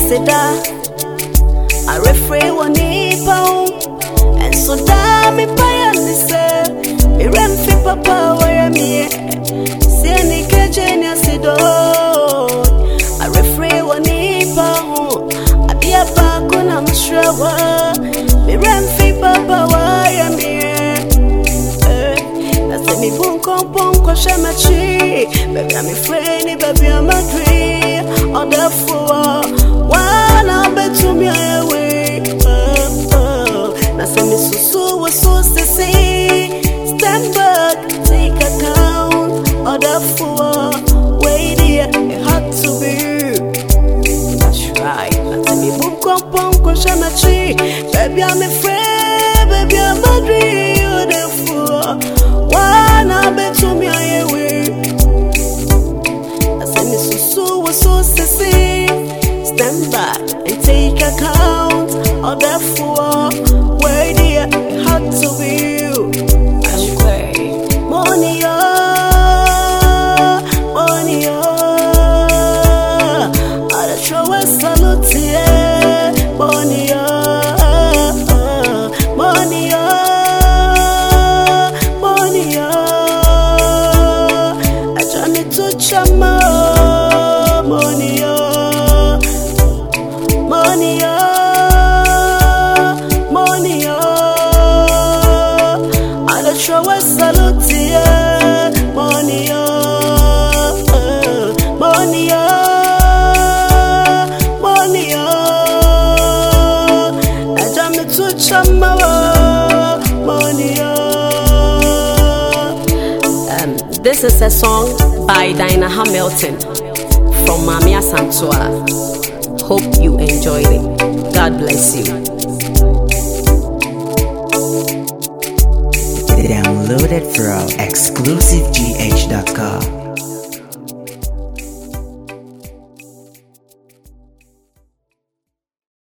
seda. I refrain one pound. And so damn me pay and say, me remfi papa where me. See any kajenya sido. I refrain one pound. I be a back when I'm sure. Me remfi papa where me. Me boom compon shamachi. Baby I'm a friend, baby I'm a dream. On the floor, one I'll bet to me away. Now say me so to see. Stand back, take account. On the floor, wait here, it had to be. That's right. Now say me boom compon shamachi. Baby I'm a friend, baby I'm a dream. On the floor. One I'll bet to me away. I said me so to see. Stand back and take account of the fool. Where dear it had to be you. Money money I'll throw a salute to you. Money money chama money I'll show a salute to you. Money I jam it to chama money. This is a song by Dinah Hamilton from Mamia Santua. Hope you enjoyed it. God bless you. Download it from exclusivegh.com.